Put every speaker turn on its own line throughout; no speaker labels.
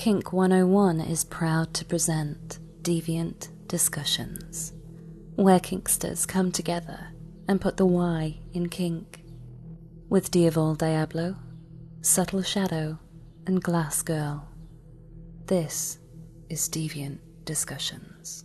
Kink 101 is proud to present Deviant Discussions, where kinksters come together and put the Y in kink. With Diavol Diablo, Subtle Shadow, and Glass Girl. This is Deviant Discussions.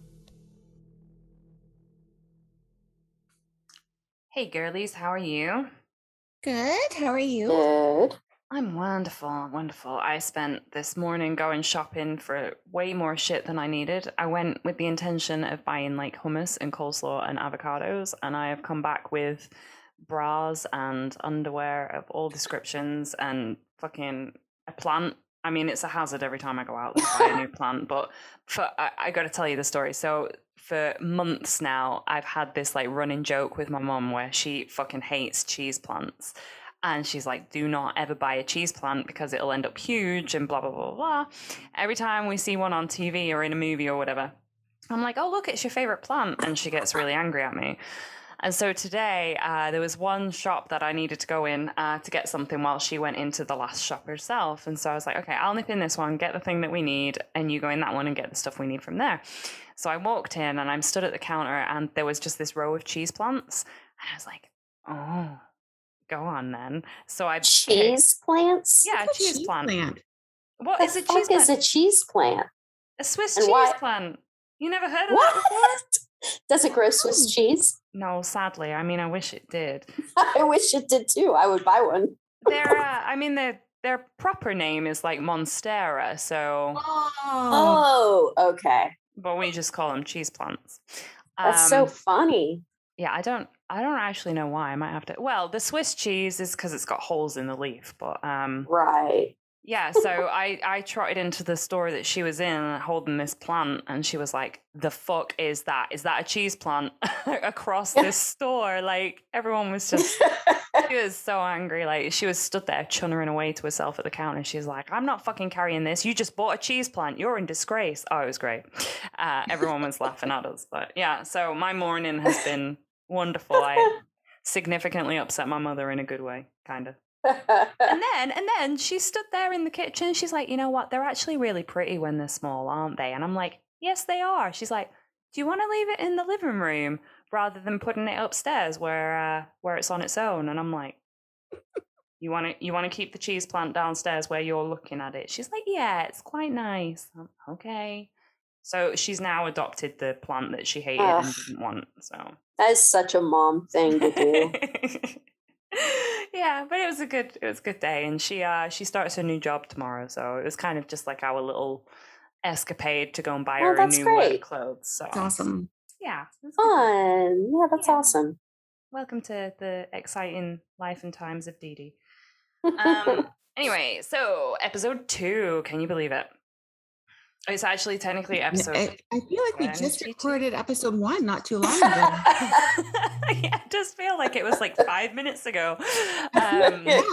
Hey girlies, how are you?
Good. How are you?
Good.
I'm wonderful, wonderful. I spent this morning going shopping for way more shit than I needed. I went with the intention of buying like hummus and coleslaw and avocados, and I have come back with bras and underwear of all descriptions and fucking a plant. I mean, it's a hazard every time I go out to buy a new plant, but I got to tell you the story. So for months now, I've had this like running joke with my mum where she fucking hates cheese plants. And she's like, do not ever buy a cheese plant because it'll end up huge and blah, blah, blah, blah. Every time we see one on TV or in a movie or whatever, I'm like, oh, look, it's your favorite plant. And she gets really angry at me. And so today, there was one shop that I needed to go in to get something while she went into the last shop herself. And so I was like, okay, I'll nip in this one, get the thing that we need, and you go in that one and get the stuff we need from there. So I walked in and I'm stood at the counter and there was just this row of cheese plants. And I was like, oh, go on then. So I
Cheese plants?
Yeah, a cheese plant. What
The
is a
fuck
cheese plant?
is a chease plant?
A Swiss
And
cheese
why-
plant. You never heard of that before?
What? Does it grow Swiss cheese?
No, sadly. I mean, I wish it did.
I wish it did too. I would buy one.
Their proper name is like Monstera, so
Oh, okay.
but we just call them cheese plants.
That's so funny.
Yeah, I don't actually know why. I might have to. Well, the Swiss cheese is because it's got holes in the leaf, but
Right.
yeah. So I trotted into the store that she was in holding this plant, and she was like, "The fuck is that? Is that a cheese plant?" Across this store, like everyone was just. She was so angry. Like she was stood there chunnering away to herself at the counter. She's like, "I'm not fucking carrying this. You just bought a cheese plant. You're in disgrace." Oh, it was great. Everyone was laughing at us, but yeah. So my morning has been wonderful. I significantly upset my mother in a good way, kind of. And then she stood there in the kitchen. She's like, you know what? They're actually really pretty when they're small, aren't they? And I'm like, yes, they are. She's like, do you want to leave it in the living room rather than putting it upstairs where it's on its own? And I'm like, you want to keep the cheese plant downstairs where you're looking at it? She's like, yeah, it's quite nice. Okay. So she's now adopted the plant that she hated and didn't want. So
that is such a mom thing to do.
Yeah, but it was a good day, and she starts her new job tomorrow, so it was kind of just like our little escapade to go and buy her a new work clothes. So
That's awesome.
Yeah,
Fun. Yeah, that's awesome.
Welcome to the exciting life and times of Dee Dee. Anyway, so episode 2, can you believe it? It's actually technically episode.
I feel like we just recorded episode 1 not too long ago.
Yeah, I just feel like it was like 5 minutes ago.
Yeah.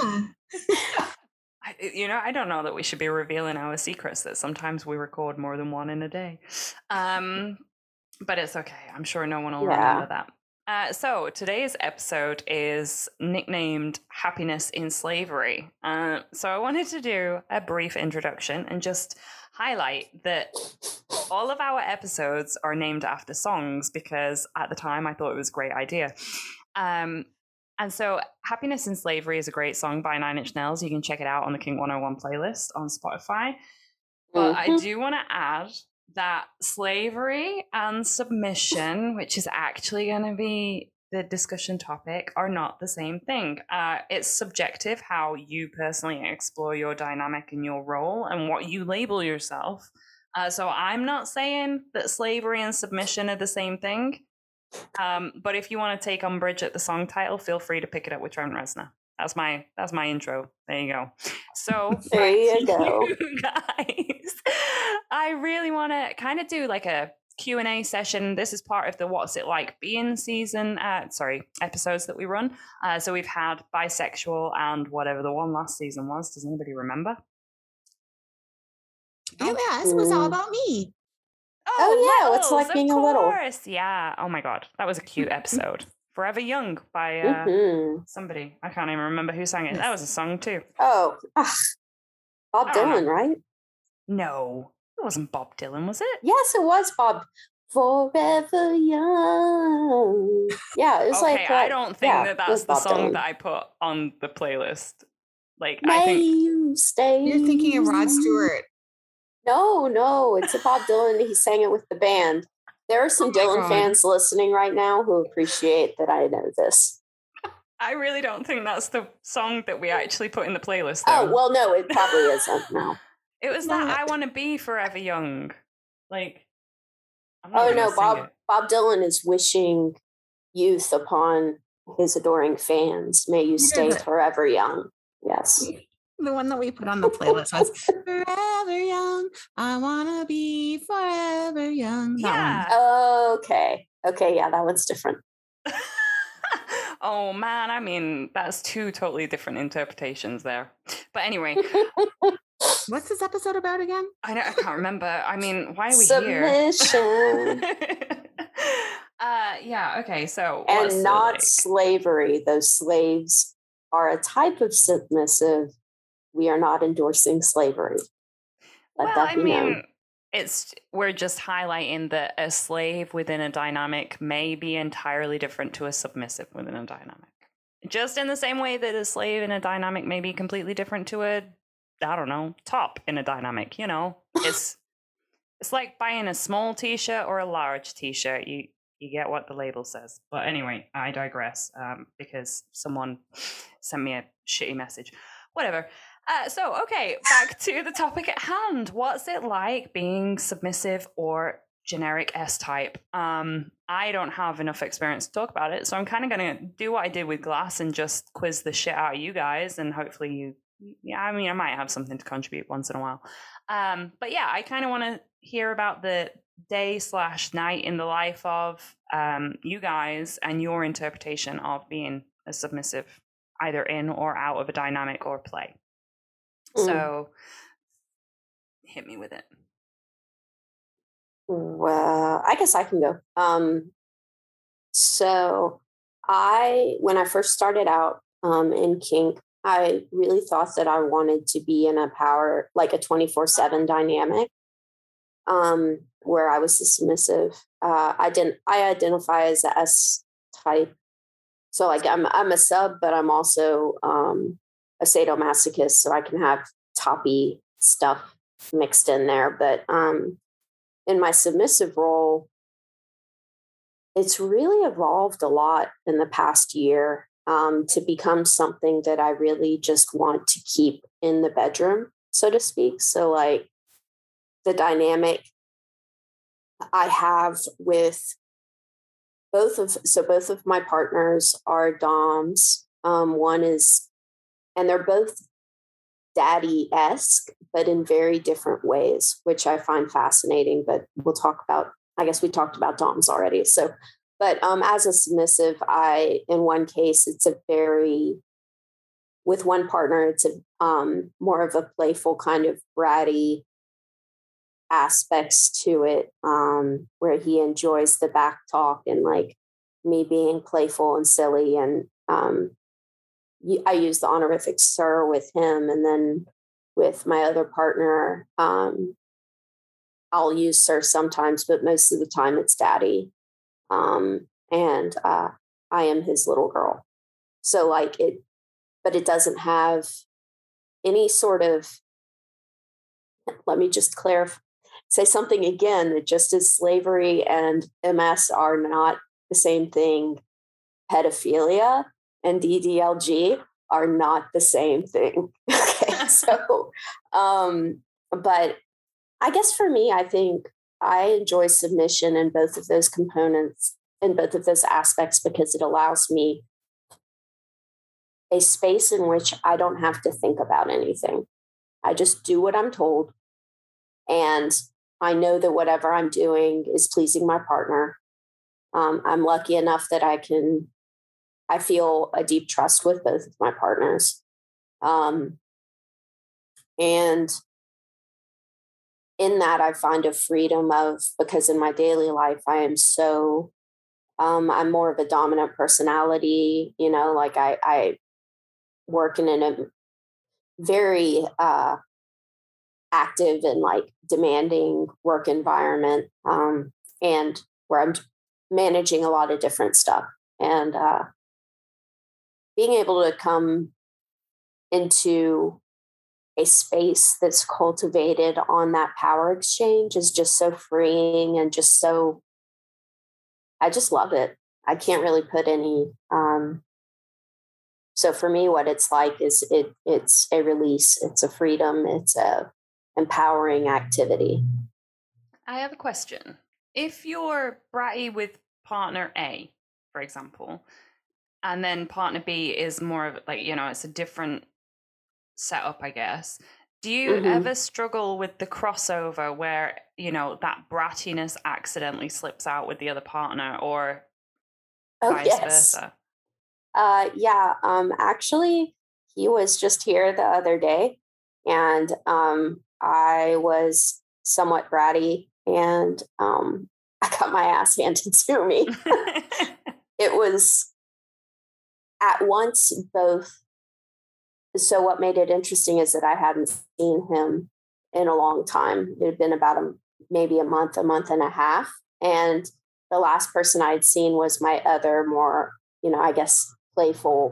I don't know that we should be revealing our secrets that sometimes we record more than one in a day. But it's okay. I'm sure no one will remember that. So today's episode is nicknamed Happiness in Slavery. So I wanted to do a brief introduction and just highlight that all of our episodes are named after songs because at the time I thought it was a great idea. And so Happiness in Slavery is a great song by Nine Inch Nails. You can check it out on the Kink 101 playlist on Spotify. But I do want to add that slavery and submission, which is actually going to be the discussion topic, are not the same thing. It's subjective how you personally explore your dynamic and your role and what you label yourself. So I'm not saying that slavery and submission are the same thing. But if you want to take umbrage at the song title, feel free to pick it up with Trent Reznor. That's my intro. There you go. So
there you go,
you guys. I really want to kind of do like a Q&A session. This is part of the What's It Like Being episodes that we run. So we've had bisexual and whatever the one last season was. Does anybody remember?
Yes, it was all about me.
Oh yeah, what's like being a little?
Yeah. Oh my God, that was a cute episode. Forever Young by somebody. I can't even remember who sang it. That was a song too.
Oh, Bob Dylan, right?
No, it wasn't Bob Dylan, was it?
Yes, it was Bob. Forever Young. Yeah, it was
okay, I don't think that's the song that I put on the playlist. Like,
May
I think
you stay.
You're thinking of Rod Stewart.
No, it's a Bob Dylan. He sang it with the band. There are some Dylan fans listening right now who appreciate that I know this.
I really don't think that's the song that we actually put in the playlist, though.
Oh, well, no, it probably isn't. No.
It was that I Want to Be Forever Young. Like,
oh, no, Bob Dylan is wishing youth upon his adoring fans. May you stay forever young. Yes.
The one that we put on the playlist was Forever Young. I want to be forever young.
Okay. Yeah, that one's different.
Oh, man. I mean, that's two totally different interpretations there. But anyway.
What's this episode about again?
I can't remember. I mean, why are we
Submission.
here? Yeah, okay, so...
And not slavery. Those slaves are a type of submissive. We are not endorsing slavery. Let that be known.
We're just highlighting that a slave within a dynamic may be entirely different to a submissive within a dynamic. Just in the same way that a slave in a dynamic may be completely different to a, I don't know, top in a dynamic, you know? It's like buying a small t-shirt or a large t-shirt. You get what the label says. But anyway, I digress because someone sent me a shitty message. Whatever. Okay, back to the topic at hand. What's it like being submissive or generic S-type? I don't have enough experience to talk about it, so I'm kind of going to do what I did with Glass and just quiz the shit out of you guys, and hopefully I might have something to contribute once in a while. But yeah, I kind of want to hear about the day/night in the life of you guys and your interpretation of being a submissive, either in or out of a dynamic or play. So hit me with it.
Well, I guess I can go. So when I first started out in kink, I really thought that I wanted to be in a power, like a 24/7 dynamic, where I was a submissive. I identify as a S type. So like I'm a sub, but I'm also a sadomasochist, so I can have toppy stuff mixed in there. But in my submissive role, it's really evolved a lot in the past year to become something that I really just want to keep in the bedroom, so to speak. So like the dynamic I have with both of my partners are DOMs. One is, and they're both daddy-esque, but in very different ways, which I find fascinating. But we'll talk about, I guess we talked about DOMs already. So, but as a submissive, in one case, with one partner, it's more of a playful kind of bratty aspects to it, where he enjoys the back talk and like me being playful and silly. And I use the honorific sir with him. And then with my other partner, I'll use sir sometimes, but most of the time it's daddy. And I am his little girl. So like but it doesn't have any sort of, let me just say something again, that just as slavery and MS are not the same thing, pedophilia and DDLG are not the same thing. Okay, so, but I guess for me, I think I enjoy submission in both of those components, in both of those aspects, because it allows me a space in which I don't have to think about anything. I just do what I'm told. And I know that whatever I'm doing is pleasing my partner. I'm lucky enough that I feel a deep trust with both of my partners. And in that, I find a freedom because in my daily life, I am so, I'm more of a dominant personality, like I work in a very active and like demanding work environment, and where I'm managing a lot of different stuff. And being able to come into a space that's cultivated on that power exchange is just so freeing and just so, I just love it. I can't really put any. So for me, what it's like is it's a release, it's a freedom, it's a empowering activity.
I have a question. If you're bratty with partner A, for example, and then partner B is more of like, it's a different setup, I guess. Do you ever struggle with the crossover where, that brattiness accidentally slips out with the other partner, or vice versa?
Yeah. Actually, he was just here the other day, and I was somewhat bratty, and I got my ass handed to me. It was at once both. So what made it interesting is that I hadn't seen him in a long time. It had been about maybe a month and a half. And the last person I'd seen was my other more, I guess, playful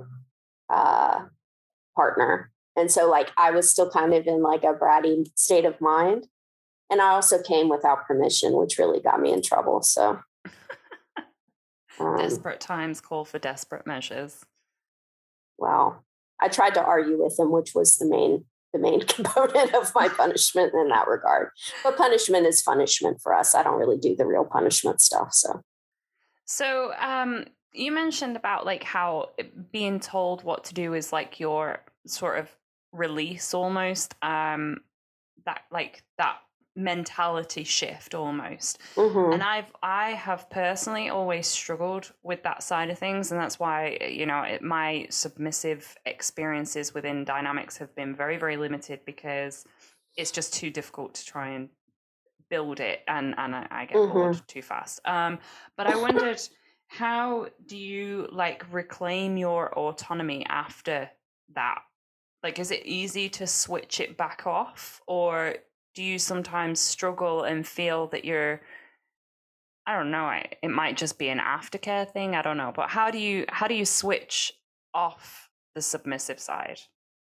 partner. And so like I was still kind of in like a bratty state of mind. And I also came without permission, which really got me in trouble. So
desperate times call for desperate measures.
Well, I tried to argue with him, which was the main component of my punishment in that regard. But punishment is punishment for us. I don't really do the real punishment stuff.
So you mentioned about like how being told what to do is like your sort of release almost, that mentality shift almost. And I have personally always struggled with that side of things, and that's why my submissive experiences within dynamics have been very, very limited, because it's just too difficult to try and build it, and I get bored too fast. But I wondered, how do you like reclaim your autonomy after that? Like, is it easy to switch it back off, or do you sometimes struggle and feel that you're, I don't know, it might just be an aftercare thing, I don't know, but how do you switch off the submissive side?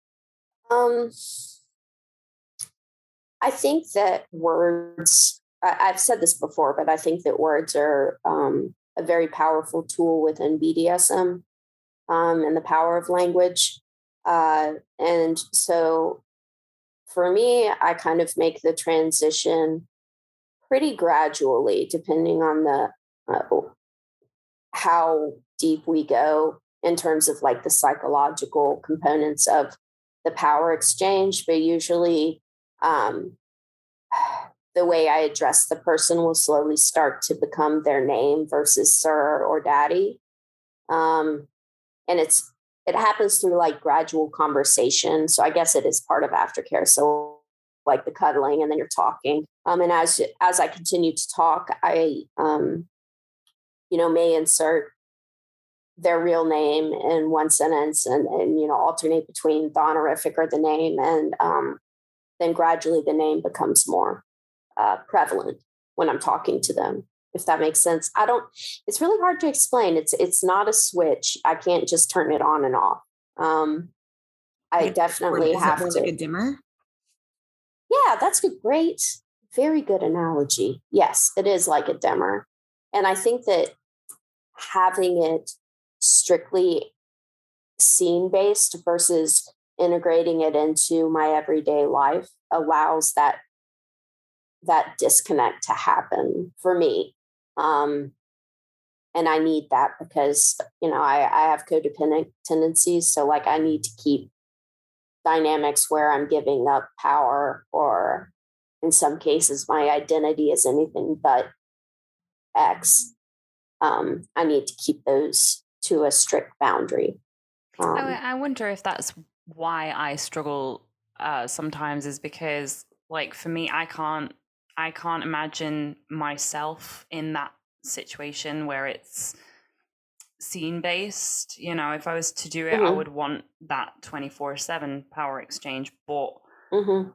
I think that words, I've said this before, but I think that words are a very powerful tool within BDSM, and the power of language. And so for me, I kind of make the transition pretty gradually, depending on the how deep we go in terms of like the psychological components of the power exchange. But usually, the way I address the person will slowly start to become their name versus sir or daddy, and it happens through like gradual conversation. So I guess it is part of aftercare. So like the cuddling, and then you're talking. And as I continue to talk, I, may insert their real name in one sentence, and alternate between the honorific or the name. And then gradually the name becomes more prevalent when I'm talking to them, if that makes sense. It's really hard to explain. It's not a switch. I can't just turn it on and off. I definitely have to.
Like a dimmer?
Yeah, that's a great, very good analogy. Yes, it is like a dimmer. And I think that having it strictly scene-based versus integrating it into my everyday life allows that disconnect to happen for me. And I need that because, I have codependent tendencies. So like I need to keep dynamics where I'm giving up power, or in some cases, my identity is anything but X. I need to keep those to a strict boundary.
I wonder if that's why I struggle sometimes, is because like for me, I can't imagine myself in that situation where it's scene based. If I was to do it, I would want that 24/7 power exchange, but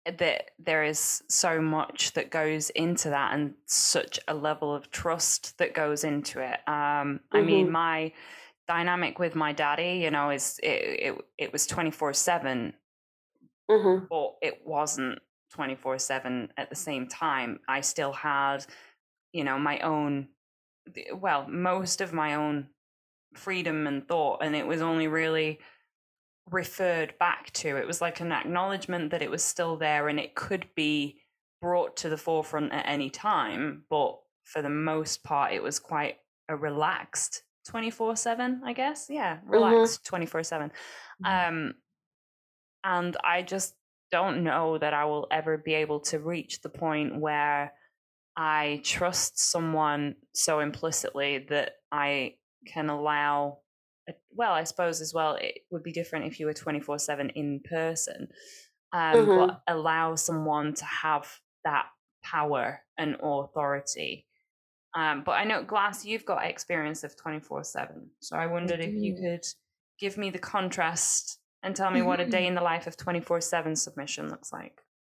that there is so much that goes into that, and such a level of trust that goes into it. I mean, my dynamic with my daddy, you know, is it was 24/7, but it wasn't 24/7 at the same time. I still had, you know, my own, well, most of my own freedom and thought, and it was only really referred back to. It was like an acknowledgement that it was still there and it could be brought to the forefront at any time. But for the most part, it was quite a relaxed 24/7, I guess. Yeah, relaxed 24/7. And I just don't know that I will ever be able to reach the point where I trust someone so implicitly that I can allow, well, I suppose as well, it would be different if you were 24/7 in person, but allow someone to have that power and authority. But I know, Glass, you've got experience of 24/7. So I wondered if you could give me the contrast and tell me what a day in the life of 24/7 submission looks like.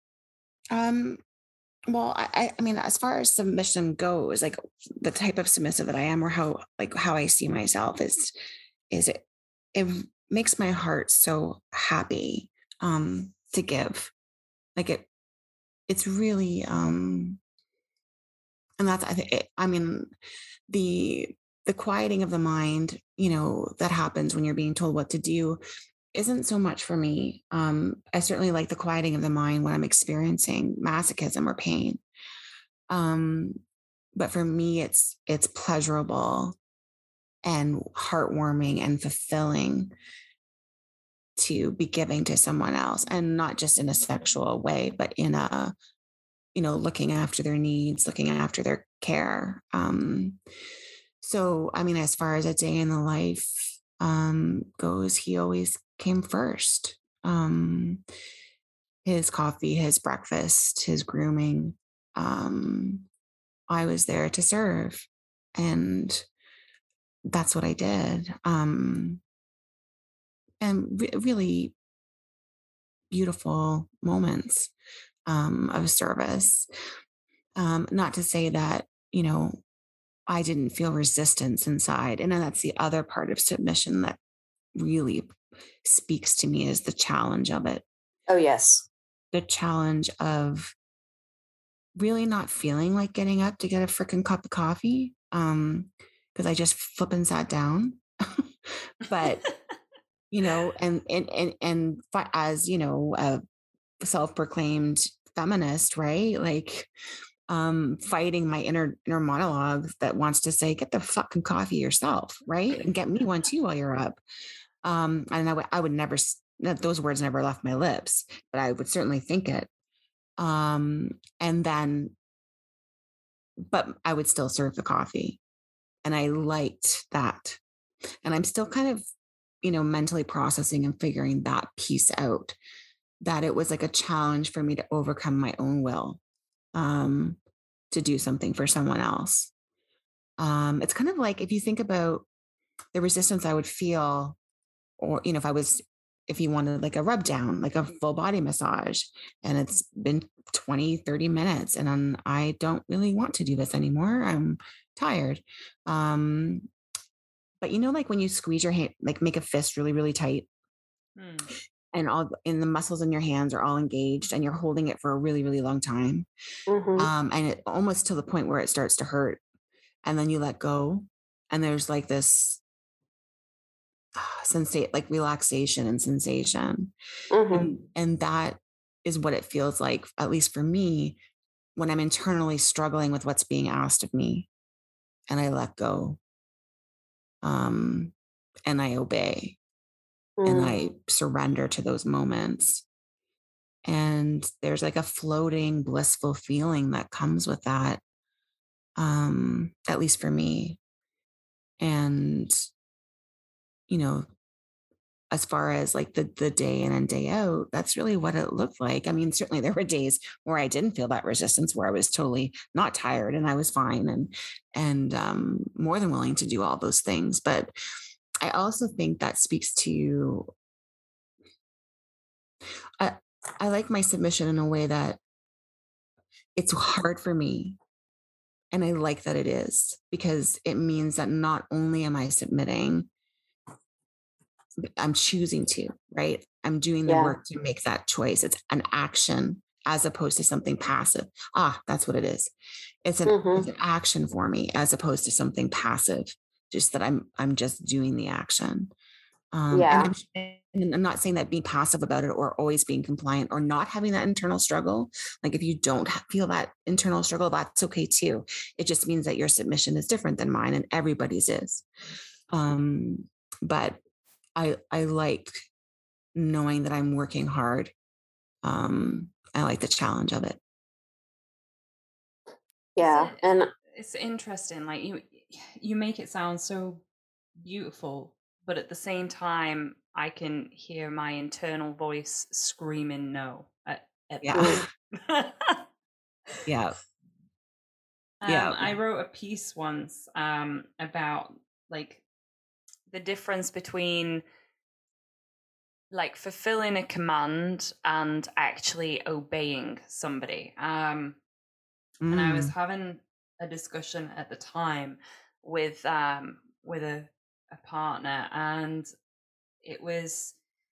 Well, I mean, as far as submission goes, like the type of submissive that I am, or how I see myself is it makes my heart so happy to give. Like it's really and that's, I mean, the quieting of the mind, you know, that happens when you're being told what to do isn't so much for me. I certainly like the quieting of the mind when I'm experiencing masochism or pain. But for me, it's pleasurable and heartwarming and fulfilling to be giving to someone else, and not just in a sexual way, but in a, you know, looking after their needs, looking after their care. So, I mean, as far as a day in the life goes, he always came first. His coffee, his breakfast, his grooming. I was there to serve, and that's what I did. And really beautiful moments of service. Not to say that, you know, I didn't feel resistance inside. And then that's the other part of submission that really speaks to me, is the challenge of it.
Oh, yes.
The challenge of really not feeling like getting up to get a freaking cup of coffee. Because I just flipping sat down. But, you know, and as, you know, a self-proclaimed feminist, right? Like, fighting my inner monologue that wants to say, get the fucking coffee yourself, right? And get me one too while you're up. And I would never, those words never left my lips, but I would certainly think it. And then, but I would still serve the coffee. And I liked that. And I'm still kind of, you know, mentally processing and figuring that piece out, that it was like a challenge for me to overcome my own will, to do something for someone else. It's kind of like, if you think about the resistance I would feel, or, you know, if you wanted like a rub down, like a full body massage, and it's been 20-30 minutes and I don't really want to do this anymore. I'm tired. But you know, like when you squeeze your hand, like make a fist really, really tight, and all in the muscles in your hands are all engaged, and you're holding it for a really, really long time. And it almost to the point where it starts to hurt, and then you let go, and there's like this like relaxation and sensation. And that is what it feels like, at least for me, when I'm internally struggling with what's being asked of me, and I let go, and I obey, and I surrender to those moments. And there's like a floating, blissful feeling that comes with that, at least for me. And, you know, as far as like the day in and day out, that's really what it looked like. I mean, certainly there were days where I didn't feel that resistance, where I was totally not tired and I was fine and more than willing to do all those things. But I also think that speaks to I like my submission in a way that it's hard for me. And I like that it is, because it means that not only am I submitting, I'm choosing to, right? I'm doing the work to make that choice. It's an action as opposed to something passive. That's what it is. It's an action for me as opposed to something passive, just that I'm just doing the action. And I'm not saying that being passive about it or always being compliant or not having that internal struggle. Like if you don't feel that internal struggle, that's okay too. It just means that your submission is different than mine, and everybody's is. But I like knowing that I'm working hard. I like the challenge of it.
Yeah. And
it's interesting. Like you make it sound so beautiful, but at the same time, I can hear my internal voice screaming no at
yeah. Yeah.
I wrote a piece once about like the difference between like fulfilling a command and actually obeying somebody. And I was having a discussion at the time with a partner, and it was,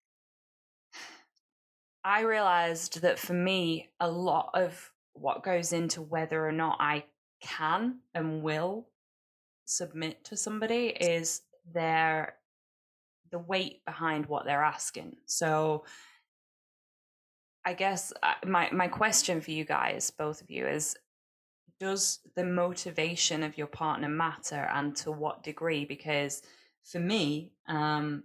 I realized that for me, a lot of what goes into whether or not I can and will submit to somebody is the weight behind what they're asking. So I guess my question for you guys, both of you, is, does the motivation of your partner matter, and to what degree? Because for me, I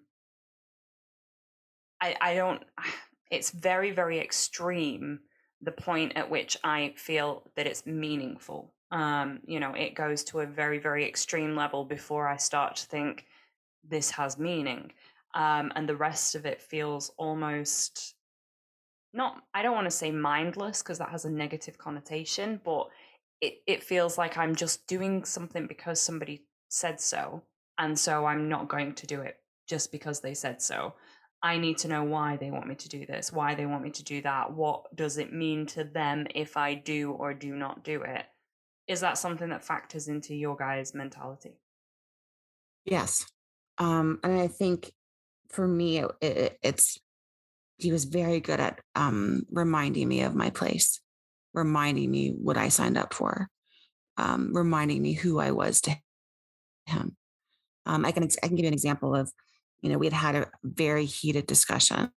don't, it's very, very extreme, the point at which I feel that it's meaningful. It goes to a very, very extreme level before I start to think this has meaning. And the rest of it feels almost not, I don't want to say mindless because that has a negative connotation, but it feels like I'm just doing something because somebody said so. And so I'm not going to do it just because they said so. I need to know why they want me to do this, why they want me to do that. What does it mean to them if I do or do not do it? Is that something that factors into your guys' mentality?
Yes. And I think for me, it's, he was very good at reminding me of my place, reminding me what I signed up for, reminding me who I was to him. I can give you an example of, we had a very heated discussion,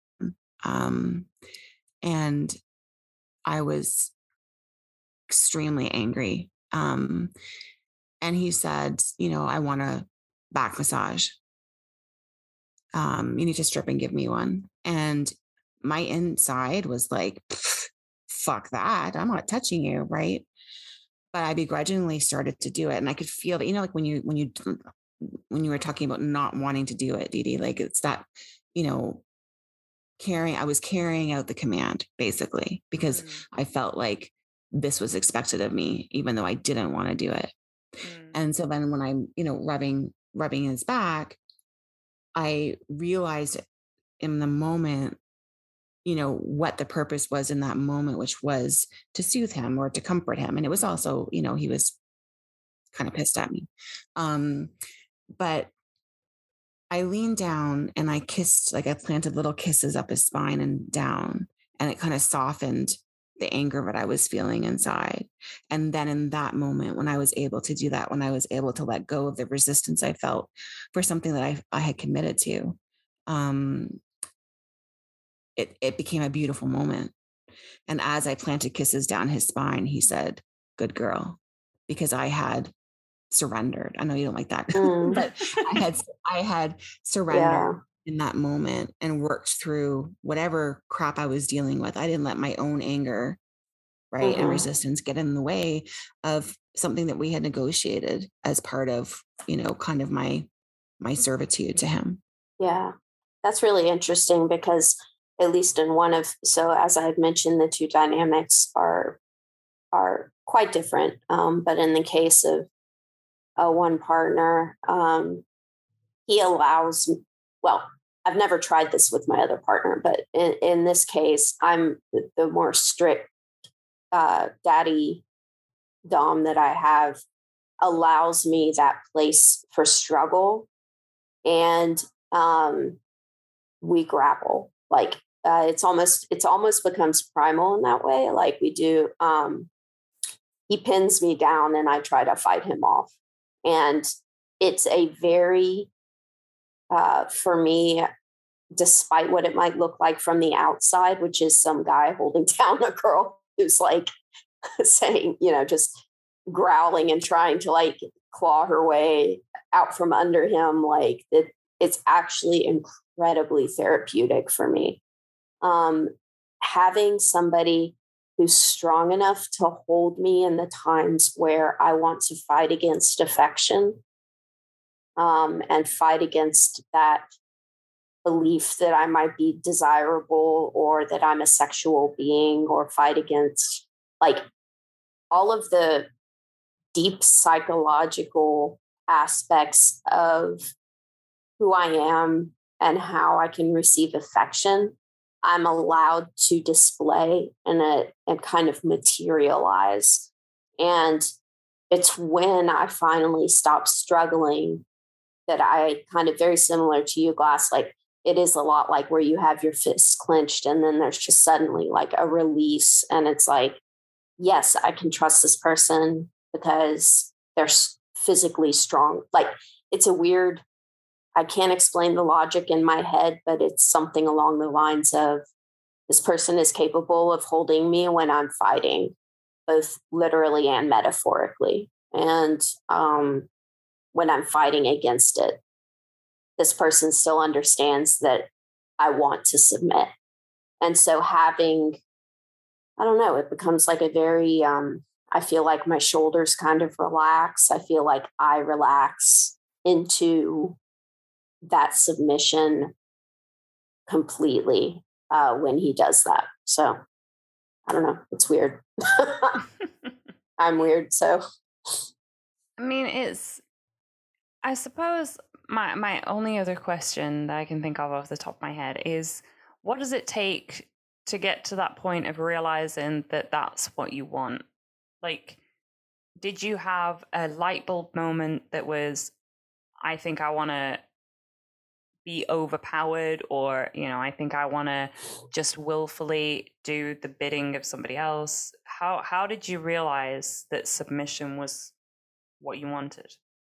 and I was extremely angry. And he said, I want a back massage. You need to strip and give me one. And my inside was like, fuck that. I'm not touching you. Right. But I begrudgingly started to do it. And I could feel that, like when you were talking about not wanting to do it, Dee Dee, like it's that, I was carrying out the command basically, because I felt like this was expected of me, even though I didn't want to do it. And so then when I'm, rubbing his back, I realized in the moment, what the purpose was in that moment, which was to soothe him or to comfort him. And it was also, he was kind of pissed at me. But I leaned down and I kissed, like I planted little kisses up his spine and down, and it kind of softened the anger that I was feeling inside. And then in that moment, when I was able to do that, when I was able to let go of the resistance I felt for something that I had committed to, it became a beautiful moment. And as I planted kisses down his spine, he said, "Good girl," because I had surrendered. I know you don't like that, but I had surrendered in that moment and worked through whatever crap I was dealing with. I didn't let my own anger, right, and resistance get in the way of something that we had negotiated as part of, kind of my servitude to him.
Yeah, that's really interesting, because at least in so as I've mentioned, the two dynamics are quite different. But in the case of one partner, he allows, I've never tried this with my other partner, but in this case, I'm the more strict daddy dom that I have allows me that place for struggle, and we grapple. Like it's almost becomes primal in that way. Like we do. He pins me down, and I try to fight him off, and it's a very for me, despite what it might look like from the outside, which is some guy holding down a girl who's like saying, just growling and trying to like claw her way out from under him. Like it's actually incredibly therapeutic for me. Having somebody who's strong enough to hold me in the times where I want to fight against affection, and fight against that belief that I might be desirable or that I'm a sexual being, or fight against like all of the deep psychological aspects of who I am and how I can receive affection. I'm allowed to display and kind of materialize. And it's when I finally stop struggling that I kind of, very similar to you, Glass, like it is a lot like where you have your fists clenched and then there's just suddenly like a release. And it's like, yes, I can trust this person because they're physically strong. Like it's a weird, I can't explain the logic in my head, but it's something along the lines of this person is capable of holding me when I'm fighting, both literally and metaphorically. And when I'm fighting against it, this person still understands that I want to submit. And so having, I don't know, it becomes like a very, I feel like my shoulders kind of relax. I feel like I relax into that submission completely when he does that. So I don't know. It's weird. I'm weird. So,
I mean, I suppose my only other question that I can think of off the top of my head is, what does it take to get to that point of realizing that that's what you want? Like, did you have a light bulb moment that was, I think I want to be overpowered, or I think I want to just willfully do the bidding of somebody else? How did you realize that submission was what you wanted?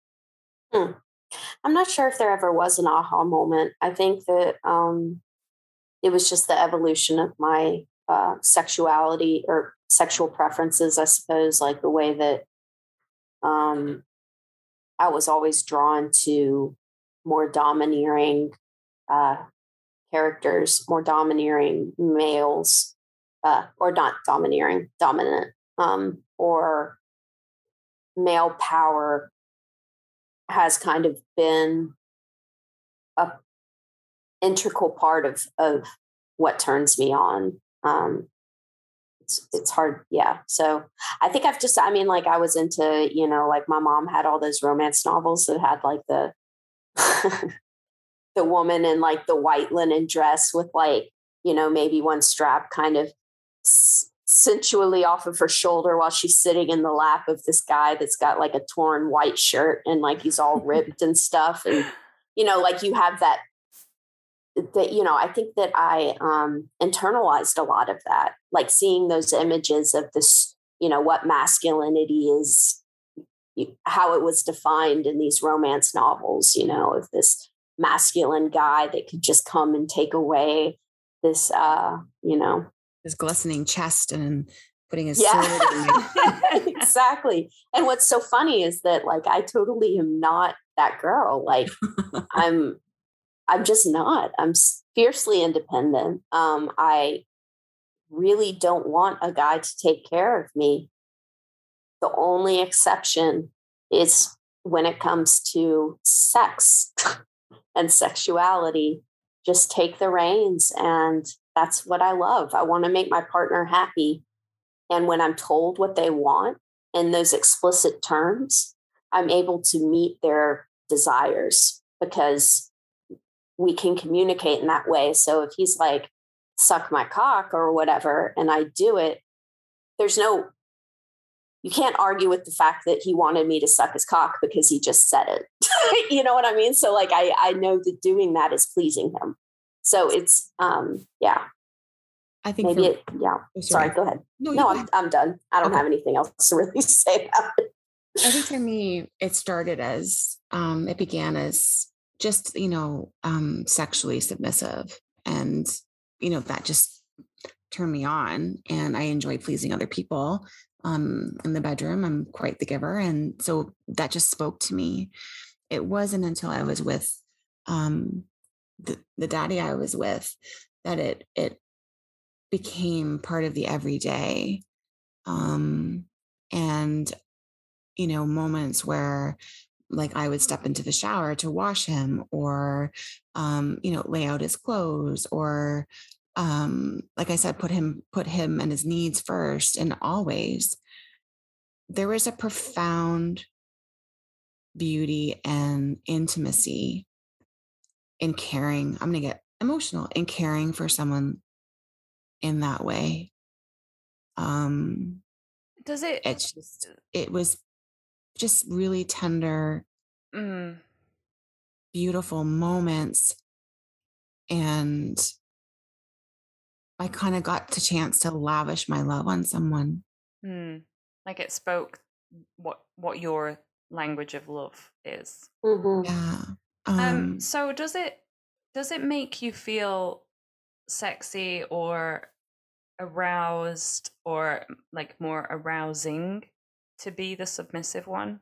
I'm not sure if there ever was an aha moment. I think that it was just the evolution of my sexuality or sexual preferences, I suppose, like the way that I was always drawn to more domineering characters, more domineering males, or not domineering, dominant, or male power has kind of been a integral part of what turns me on. It's hard. Yeah. So I think like I was into, like my mom had all those romance novels that had like the, the woman in like the white linen dress with like, maybe one strap kind of sensually off of her shoulder while she's sitting in the lap of this guy that's got like a torn white shirt and like he's all ripped and stuff. And, like you have that, I think that I internalized a lot of that, like seeing those images of this, what masculinity is, how it was defined in these romance novels, of this masculine guy that could just come and take away this,
his glistening chest and putting his sword in my...
Exactly. And what's so funny is that like I totally am not that girl. Like I'm just not. I'm fiercely independent. I really don't want a guy to take care of me. The only exception is when it comes to sex and sexuality. Just take the reins, and that's what I love. I want to make my partner happy. And when I'm told what they want in those explicit terms, I'm able to meet their desires, because we can communicate in that way. So if he's like, suck my cock or whatever, and I do it, you can't argue with the fact that he wanted me to suck his cock because he just said it. You know what I mean? So like, I know that doing that is pleasing him. So it's, yeah.
I think
Sorry, go ahead. No, I'm done. I don't have anything else to really say about it.
I think for me, it started as, it began as just, sexually submissive, and, that just turned me on, and I enjoy pleasing other people. In the bedroom, I'm quite the giver. And so that just spoke to me. It wasn't until I was with, the daddy I was with, that it became part of the everyday. And, moments where like I would step into the shower to wash him, or, lay out his clothes, or, like I said, put him and his needs first. And always there was a profound beauty and intimacy in caring. I'm going to get emotional, in caring for someone in that way. It was just really tender, beautiful moments. And I kind of got the chance to lavish my love on someone.
Like it spoke what your language of love is.
Yeah.
So does it make you feel sexy or aroused, or like more arousing to be the submissive one?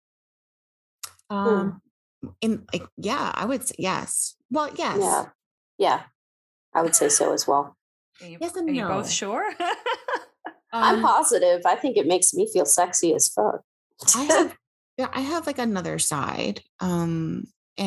I would say yes. Well, yes.
Yeah. I would say so as well.
Yes and
no. Are you both sure?
I'm positive. I think it makes me feel sexy as fuck.
I have like another side, and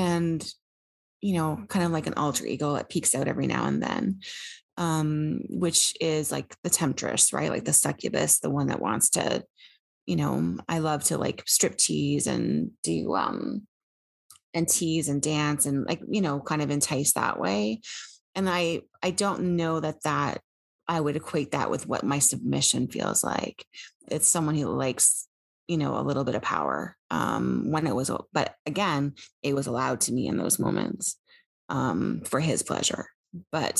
kind of like an alter ego that peeks out every now and then, which is like the temptress, right? Like the succubus, the one that wants to, I love to like strip tease and do and tease and dance and like, kind of entice that way. And I don't know that I would equate that with what my submission feels like. It's someone who likes, a little bit of power, but again, it was allowed to me in those moments, for his pleasure. But,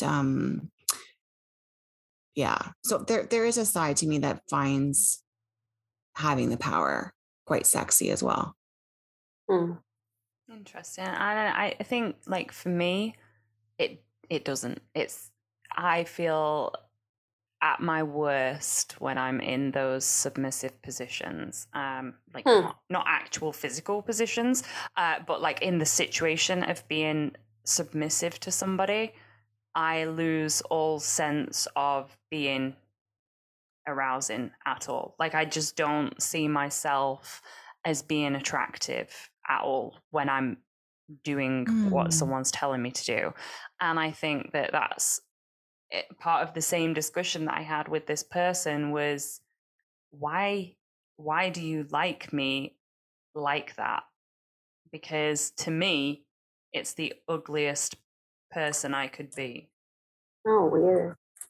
yeah, so there is a side to me that finds having the power quite sexy as well.
Interesting. I think like for me, it doesn't. I feel at my worst when I'm in those submissive positions, not actual physical positions, but like in the situation of being submissive to somebody, I lose all sense of being arousing at all. Like I just don't see myself as being attractive at all when I'm doing what someone's telling me to do. And I think that that's part of the same discussion that I had with this person was, why do you like me like that? Because to me, it's the ugliest person I could be.
Oh, weird.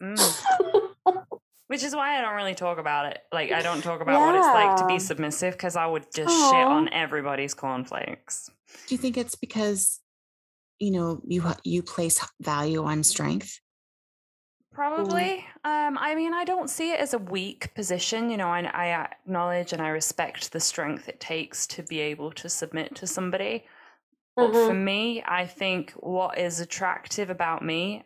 Which is why I don't really talk about it. Like, I don't talk about what it's like to be submissive, because I would just shit on everybody's cornflakes.
Do you think it's because, you place value on strength?
Probably. I mean, I don't see it as a weak position. I acknowledge and I respect the strength it takes to be able to submit to somebody. But for me, I think what is attractive about me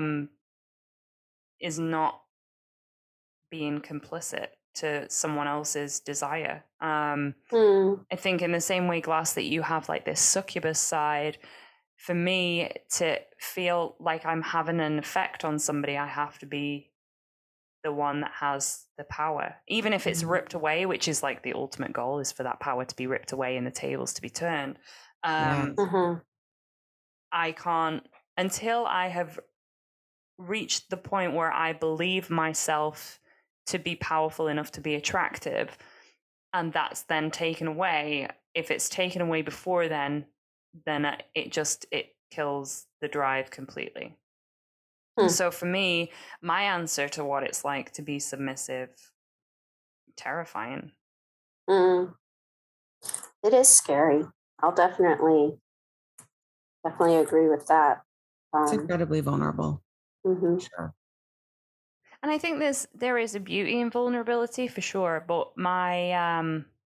is not being complicit to someone else's desire. I think in the same way, Glass, that you have like this succubus side, for me to feel like I'm having an effect on somebody, I have to be the one that has the power, even if it's ripped away, which is like the ultimate goal, is for that power to be ripped away and the tables to be turned. I can't, until I have reached the point where I believe myself to be powerful enough to be attractive, and that's then taken away. If it's taken away before then it kills the drive completely.
Hmm.
So for me, my answer to what it's like to be submissive, terrifying.
It is scary. I'll definitely agree with that.
It's incredibly vulnerable.
Mm-hmm.
Sure.
And I think there is a beauty in vulnerability for sure, but my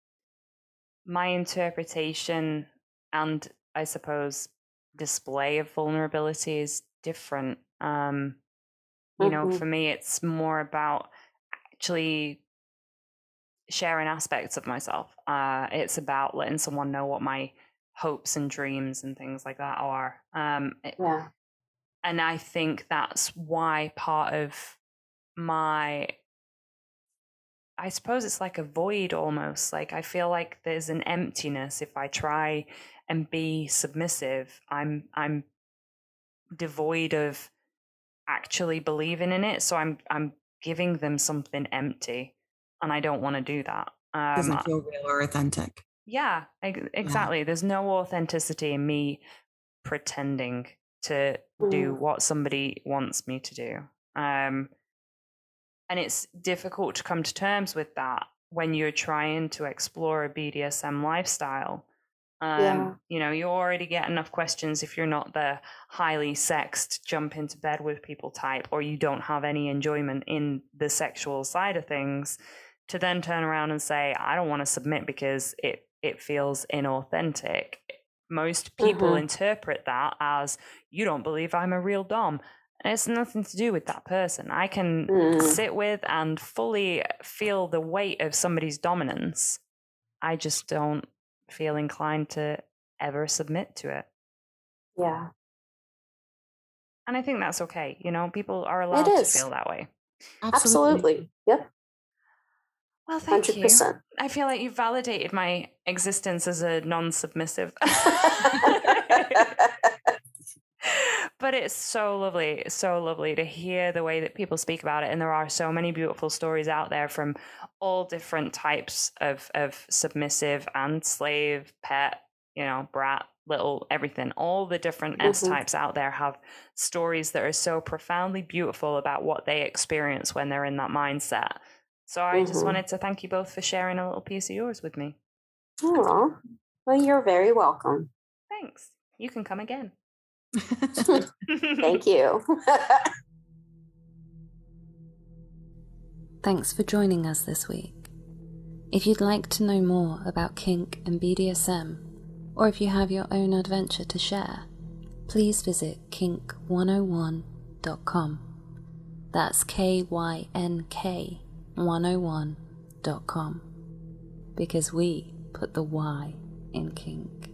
interpretation and I suppose display of vulnerability is different. You know, for me, it's more about actually sharing aspects of myself. It's about letting someone know what my hopes and dreams and things like that are.
Yeah.
And I think that's why part of my, I suppose it's like a void almost. Like I feel like there's an emptiness if I try and be submissive. I'm devoid of actually believing in it, so I'm giving them something empty, and I don't want to do that.
Doesn't feel real or authentic.
Yeah, exactly. Yeah. There's no authenticity in me pretending to do what somebody wants me to do. And it's difficult to come to terms with that when you're trying to explore a BDSM lifestyle. You know, you already get enough questions if you're not the highly sexed, jump into bed with people type, or you don't have any enjoyment in the sexual side of things, to then turn around and say, I don't want to submit because it feels inauthentic. Most people interpret that as, you don't believe I'm a real dom. And it's nothing to do with that person. I can sit with and fully feel the weight of somebody's dominance. I just don't feel inclined to ever submit to it.
Yeah.
And I think that's okay. You know, people are allowed to feel that way.
Absolutely. Yep.
Well, thank
100%.
you. I feel like you've validated my existence as a non-submissive. But it's so lovely to hear the way that people speak about it. And there are so many beautiful stories out there from all different types of submissive and slave, pet, you know, brat, little, everything. All the different S types out there have stories that are so profoundly beautiful about what they experience when they're in that mindset. So I just wanted to thank you both for sharing a little piece of yours with me.
Oh, well, you're very welcome.
Thanks. You can come again.
Thank you.
Thanks for joining us this week. If you'd like to know more about kink and BDSM, or if you have your own adventure to share, please visit kink101.com. That's KYNK101.com. Because we put the Y in kink.